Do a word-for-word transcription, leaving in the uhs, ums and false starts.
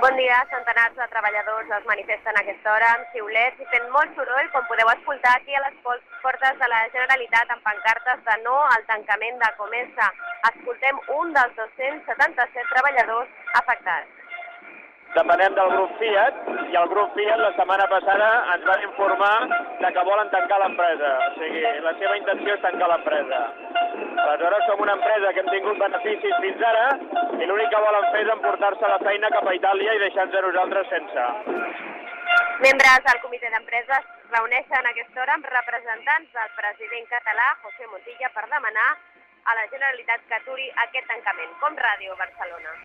Bon dia, centenars de treballadors es manifesten a aquesta hora amb xiulets i fent molt soroll, com podeu escoltar aquí a les portes de la Generalitat amb pancartes de no al tancament de Comesa. Escoltem un dels dos-cents setanta-set treballadors afectats. Depenem del grup Fiat i el grup Fiat la setmana passada ens van informar de que volen tancar l'empresa. O sigui, la seva intenció és tancar l'empresa. Aleshores som una empresa que hem tingut beneficis fins ara i l'únic que volen fer és emportar-se la feina cap a Itàlia i deixar-nos a nosaltres sense. Membres del comitè d'empresa es reuneixen a aquesta hora amb representants del president català, José Montilla, per demanar a la Generalitat que aturi aquest tancament. Com Ràdio Barcelona.